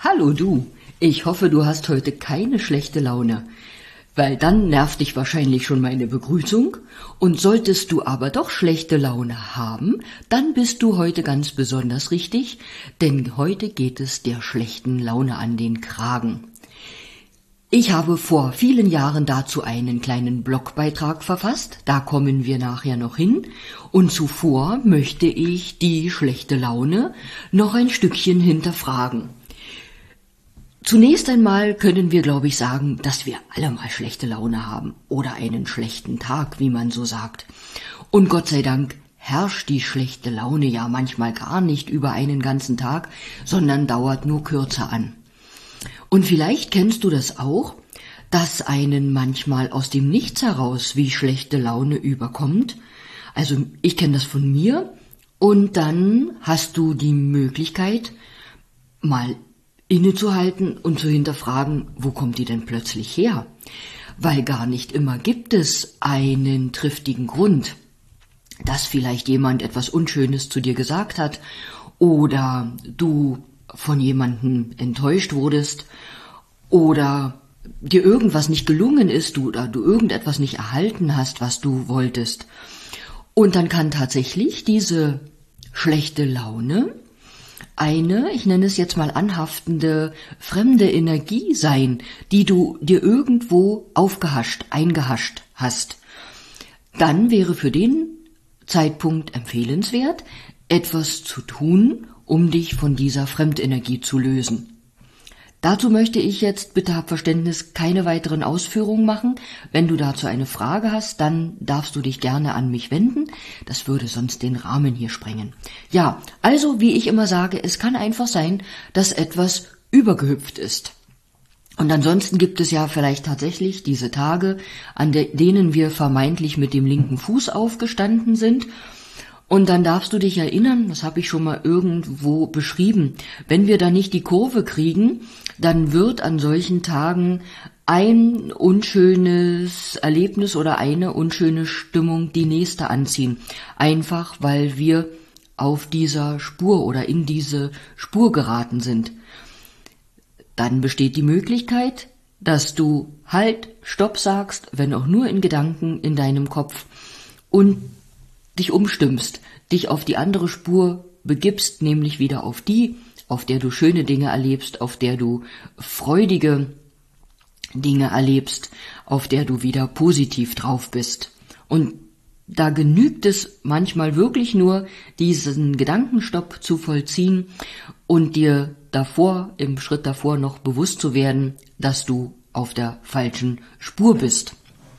Hallo du, ich hoffe, du hast heute keine schlechte Laune, weil dann nervt dich wahrscheinlich schon meine Begrüßung, und solltest du aber doch schlechte Laune haben, dann bist du heute ganz besonders richtig, denn heute geht es der schlechten Laune an den Kragen. Ich habe vor vielen Jahren dazu einen kleinen Blogbeitrag verfasst, da kommen wir nachher noch hin, und zuvor möchte ich die schlechte Laune noch ein Stückchen hinterfragen. Zunächst einmal können wir, glaube ich, sagen, dass wir alle mal schlechte Laune haben oder einen schlechten Tag, wie man so sagt. Und Gott sei Dank herrscht die schlechte Laune ja manchmal gar nicht über einen ganzen Tag, sondern dauert nur kürzer an. Und vielleicht kennst du das auch, dass einen manchmal aus dem Nichts heraus wie schlechte Laune überkommt. Also ich kenne das von mir, und dann hast du die Möglichkeit, mal innezuhalten und zu hinterfragen, wo kommt die denn plötzlich her? Weil gar nicht immer gibt es einen triftigen Grund, dass vielleicht jemand etwas Unschönes zu dir gesagt hat oder du von jemandem enttäuscht wurdest oder dir irgendwas nicht gelungen ist oder du irgendetwas nicht erhalten hast, was du wolltest. Und dann kann tatsächlich diese schlechte Laune eine, ich nenne es jetzt mal anhaftende, fremde Energie sein, die du dir irgendwo eingehascht hast. Dann wäre für den Zeitpunkt empfehlenswert, etwas zu tun, um dich von dieser Fremdenergie zu lösen. Dazu möchte ich jetzt, bitte hab Verständnis, keine weiteren Ausführungen machen. Wenn du dazu eine Frage hast, dann darfst du dich gerne an mich wenden. Das würde sonst den Rahmen hier sprengen. Ja, also wie ich immer sage, es kann einfach sein, dass etwas übergehüpft ist. Und ansonsten gibt es ja vielleicht tatsächlich diese Tage, an denen wir vermeintlich mit dem linken Fuß aufgestanden sind. Und dann darfst du dich erinnern, das habe ich schon mal irgendwo beschrieben, wenn wir da nicht die Kurve kriegen, dann wird an solchen Tagen ein unschönes Erlebnis oder eine unschöne Stimmung die nächste anziehen. Einfach, weil wir auf dieser Spur oder in diese Spur geraten sind. Dann besteht die Möglichkeit, dass du Halt, Stopp sagst, wenn auch nur in Gedanken in deinem Kopf, und dich umstimmst, dich auf die andere Spur begibst, nämlich wieder auf die, auf der du schöne Dinge erlebst, auf der du freudige Dinge erlebst, auf der du wieder positiv drauf bist. Und da genügt es manchmal wirklich nur, diesen Gedankenstopp zu vollziehen und dir im Schritt davor noch bewusst zu werden, dass du auf der falschen Spur bist.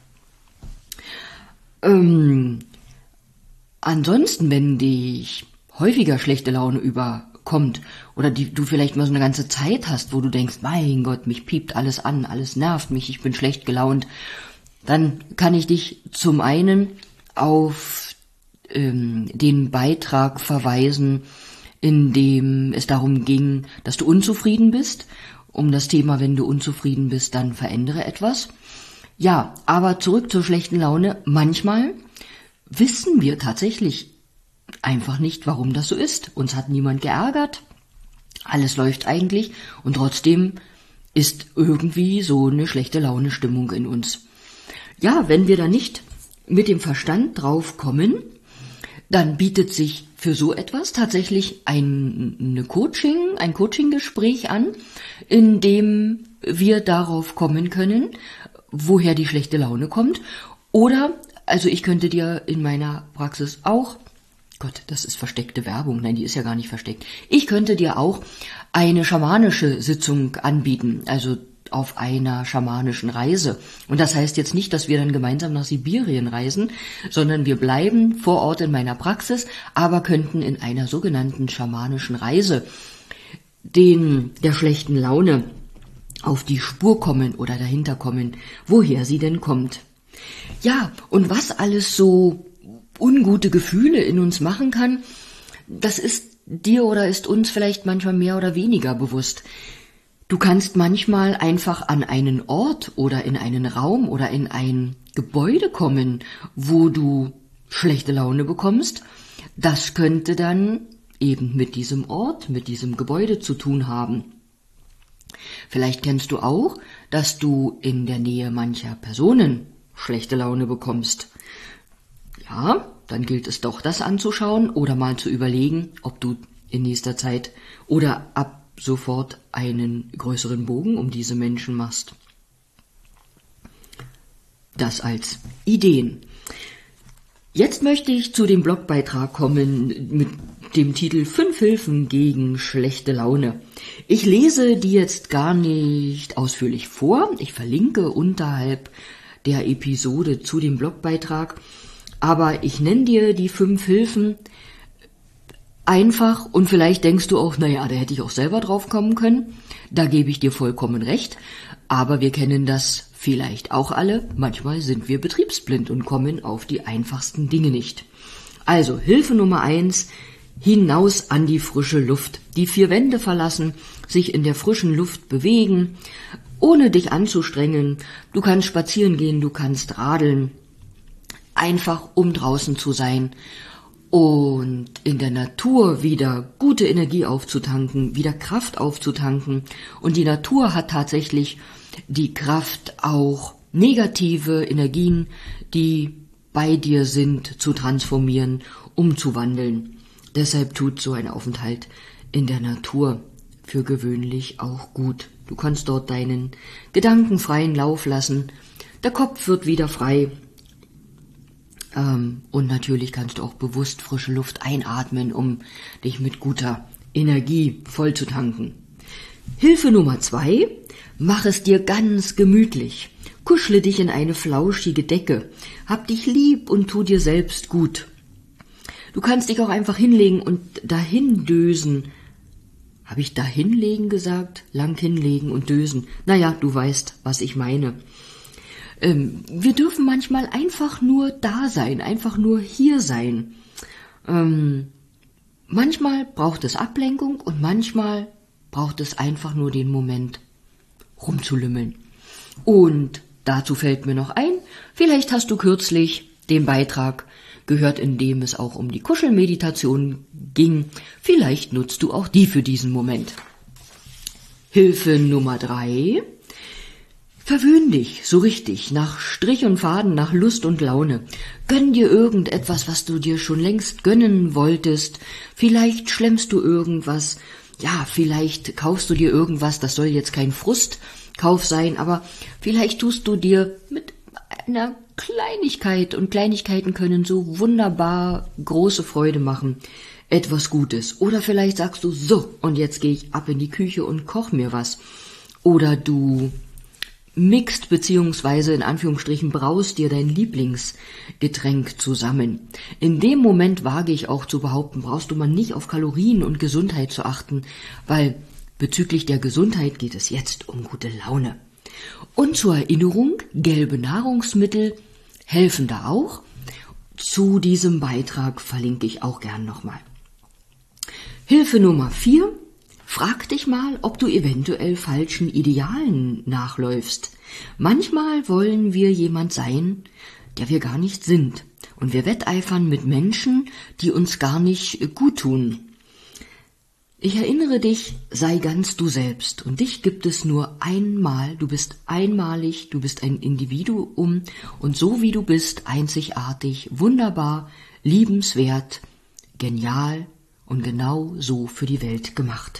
Ansonsten, wenn dich häufiger schlechte Laune überkommt oder du vielleicht mal so eine ganze Zeit hast, wo du denkst, mein Gott, mich piept alles an, alles nervt mich, ich bin schlecht gelaunt, dann kann ich dich zum einen auf den Beitrag verweisen, in dem es darum ging, dass du unzufrieden bist. Um das Thema, wenn du unzufrieden bist, dann verändere etwas. Ja, aber zurück zur schlechten Laune. Manchmal wissen wir tatsächlich einfach nicht, warum das so ist. Uns hat niemand geärgert, alles läuft eigentlich, und trotzdem ist irgendwie so eine schlechte Laune-Stimmung in uns. Ja, wenn wir da nicht mit dem Verstand drauf kommen, dann bietet sich für so etwas tatsächlich ein Coaching-Gespräch an, in dem wir darauf kommen können, woher die schlechte Laune kommt. Oder also ich könnte dir in meiner Praxis auch, Gott, das ist versteckte Werbung, nein, die ist ja gar nicht versteckt. Ich könnte dir auch eine schamanische Sitzung anbieten, also auf einer schamanischen Reise. Und das heißt jetzt nicht, dass wir dann gemeinsam nach Sibirien reisen, sondern wir bleiben vor Ort in meiner Praxis, aber könnten in einer sogenannten schamanischen Reise der schlechten Laune auf die Spur kommen oder dahinter kommen, woher sie denn kommt. Ja, und was alles so ungute Gefühle in uns machen kann, das ist dir oder ist uns vielleicht manchmal mehr oder weniger bewusst. Du kannst manchmal einfach an einen Ort oder in einen Raum oder in ein Gebäude kommen, wo du schlechte Laune bekommst. Das könnte dann eben mit diesem Ort, mit diesem Gebäude zu tun haben. Vielleicht kennst du auch, dass du in der Nähe mancher Personen schlechte Laune bekommst. Ja, dann gilt es doch, das anzuschauen oder mal zu überlegen, ob du in nächster Zeit oder ab sofort einen größeren Bogen um diese Menschen machst. Das als Ideen. Jetzt möchte ich zu dem Blogbeitrag kommen mit dem Titel 5 Hilfen gegen schlechte Laune. Ich lese die jetzt gar nicht ausführlich vor. Ich verlinke unterhalb der Episode zu dem Blogbeitrag. Aber ich nenne dir die 5 Hilfen einfach und vielleicht denkst du auch, naja, da hätte ich auch selber drauf kommen können. Da gebe ich dir vollkommen recht. Aber wir kennen das vielleicht auch alle. Manchmal sind wir betriebsblind und kommen auf die einfachsten Dinge nicht. Also Hilfe Nummer 1, hinaus an die frische Luft. Die 4 Wände verlassen, sich in der frischen Luft bewegen, ohne dich anzustrengen. Du kannst spazieren gehen, du kannst radeln. Einfach um draußen zu sein und in der Natur wieder gute Energie aufzutanken, wieder Kraft aufzutanken. Und die Natur hat tatsächlich die Kraft, auch negative Energien, die bei dir sind, zu transformieren, umzuwandeln. Deshalb tut so ein Aufenthalt in der Natur für gewöhnlich auch gut. Du kannst dort deinen Gedanken freien Lauf lassen, der Kopf wird wieder frei. Und natürlich kannst du auch bewusst frische Luft einatmen, um dich mit guter Energie voll zu tanken. Hilfe Nummer 2, mach es dir ganz gemütlich. Kuschle dich in eine flauschige Decke. Hab dich lieb und tu dir selbst gut. Du kannst dich auch einfach hinlegen und dahin dösen. Habe ich dahinlegen gesagt? Lang hinlegen und dösen. Naja, du weißt, was ich meine. Wir dürfen manchmal einfach nur da sein, einfach nur hier sein. Manchmal braucht es Ablenkung und manchmal braucht es einfach nur den Moment, rumzulümmeln. Und dazu fällt mir noch ein, vielleicht hast du kürzlich den Beitrag gehört, in dem es auch um die Kuschelmeditation ging. Vielleicht nutzt du auch die für diesen Moment. Hilfe Nummer 3. Verwöhn dich so richtig, nach Strich und Faden, nach Lust und Laune. Gönn dir irgendetwas, was du dir schon längst gönnen wolltest. Vielleicht schlemmst du irgendwas. Ja, vielleicht kaufst du dir irgendwas, das soll jetzt kein Frustkauf sein, aber vielleicht tust du dir mit einer Kleinigkeit, und Kleinigkeiten können so wunderbar große Freude machen, etwas Gutes. Oder vielleicht sagst du, so, und jetzt gehe ich ab in die Küche und koch mir was. Oder du mixt beziehungsweise in Anführungsstrichen braust dir dein Lieblingsgetränk zusammen. In dem Moment wage ich auch zu behaupten, brauchst du mal nicht auf Kalorien und Gesundheit zu achten, weil bezüglich der Gesundheit geht es jetzt um gute Laune. Und zur Erinnerung, gelbe Nahrungsmittel helfen da auch. Zu diesem Beitrag verlinke ich auch gern nochmal. Hilfe Nummer 4. Frag dich mal, ob du eventuell falschen Idealen nachläufst. Manchmal wollen wir jemand sein, der wir gar nicht sind. Und wir wetteifern mit Menschen, die uns gar nicht gut tun. Ich erinnere dich, sei ganz du selbst. Und dich gibt es nur einmal. Du bist einmalig, du bist ein Individuum. Und so wie du bist, einzigartig, wunderbar, liebenswert, genial und genau so für die Welt gemacht.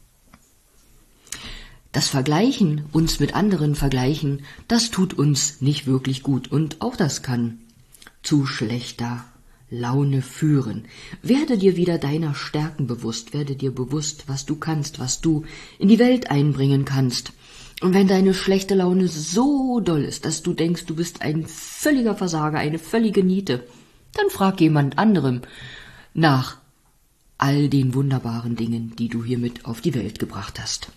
Das Vergleichen, uns mit anderen vergleichen, das tut uns nicht wirklich gut und auch das kann zu schlechter Laune führen. Werde dir wieder deiner Stärken bewusst, werde dir bewusst, was du kannst, was du in die Welt einbringen kannst. Und wenn deine schlechte Laune so doll ist, dass du denkst, du bist ein völliger Versager, eine völlige Niete, dann frag jemand anderem nach all den wunderbaren Dingen, die du hier mit auf die Welt gebracht hast.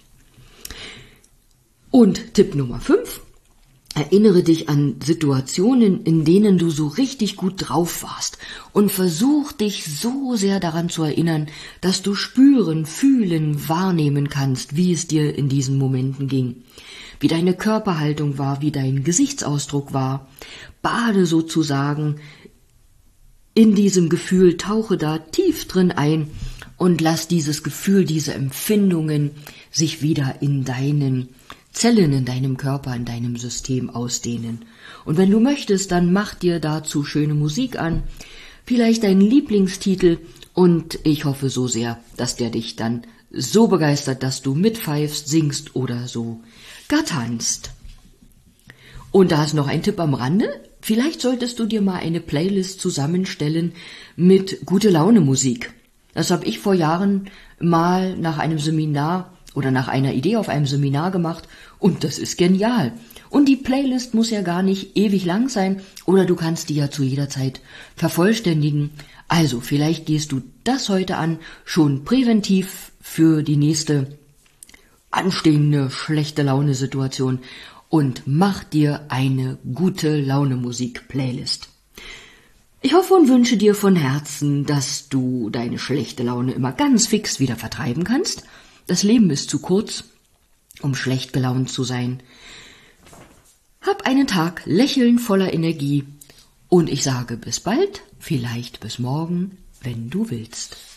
Und Tipp Nummer 5, erinnere dich an Situationen, in denen du so richtig gut drauf warst und versuch dich so sehr daran zu erinnern, dass du spüren, fühlen, wahrnehmen kannst, wie es dir in diesen Momenten ging, wie deine Körperhaltung war, wie dein Gesichtsausdruck war. Bade sozusagen in diesem Gefühl, tauche da tief drin ein und lass dieses Gefühl, diese Empfindungen sich wieder in deinen Zellen, in deinem Körper, in deinem System ausdehnen. Und wenn du möchtest, dann mach dir dazu schöne Musik an, vielleicht deinen Lieblingstitel, und ich hoffe so sehr, dass der dich dann so begeistert, dass du mitpfeifst, singst oder so gar tanzt. Und da ist noch ein Tipp am Rande. Vielleicht solltest du dir mal eine Playlist zusammenstellen mit Gute-Laune-Musik. Das habe ich vor Jahren mal nach einem Seminar oder nach einer Idee auf einem Seminar gemacht und das ist genial. Und die Playlist muss ja gar nicht ewig lang sein oder du kannst die ja zu jeder Zeit vervollständigen. Also vielleicht gehst du das heute an, schon präventiv für die nächste anstehende schlechte Laune-Situation und mach dir eine Gute-Laune-Musik-Playlist. Ich hoffe und wünsche dir von Herzen, dass du deine schlechte Laune immer ganz fix wieder vertreiben kannst. Das Leben ist zu kurz, um schlecht gelaunt zu sein. Hab einen Tag lächeln voller Energie und ich sage bis bald, vielleicht bis morgen, wenn du willst.